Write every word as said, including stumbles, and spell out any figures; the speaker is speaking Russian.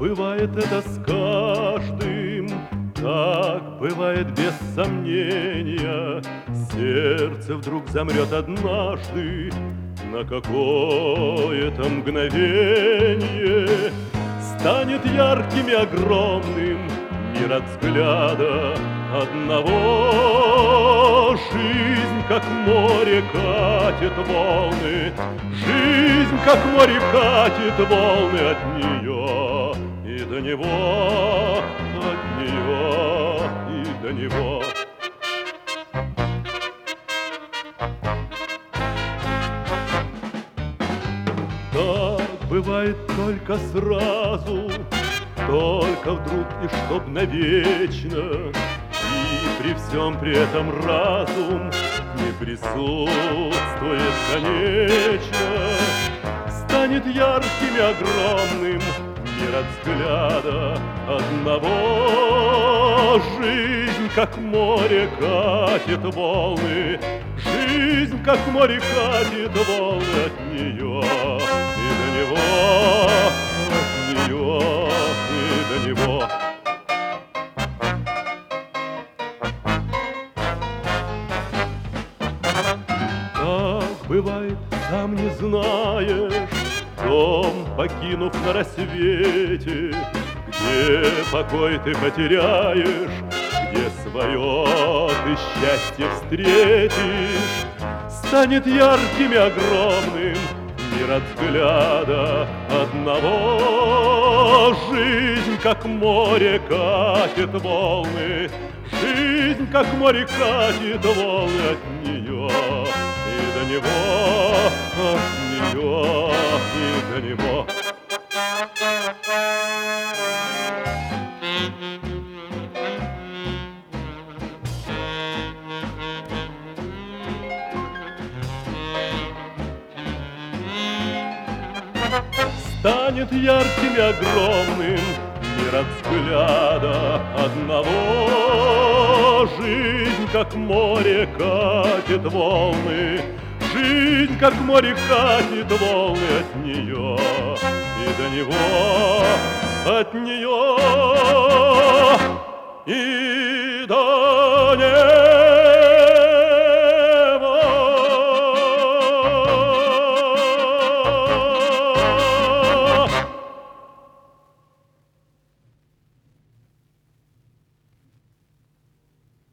бывает это с каждым, так бывает без сомнения. Сердце вдруг замрет однажды на какое-то мгновение. Станет ярким и огромным мир от взгляда одного. Жизнь, как море, катит волны, жизнь, как море, катит волны от нее и до него, от нее и до него. Так бывает только сразу, только вдруг и чтоб навечно. И при всем при этом разум не присутствует конечно. Станет ярким и огромным мир от взгляда одного. Жизнь, как море, катит волны, жизнь, как море, катит волны от нее и до него, от нее и до него. Так бывает, сам не знаешь, дом покинув на рассвете, где покой ты потеряешь, где свое ты счастье встретишь. Станет ярким и огромным мир от взгляда одного. Жизнь, как море, катит волны, жизнь, как море, катит волны от нее и до него, от нее и до него. Станет ярким и огромным мир от взгляда одного. Жизнь, как море, катит волны, жизнь, как море, катит волны от нее и до него, от нее и до него.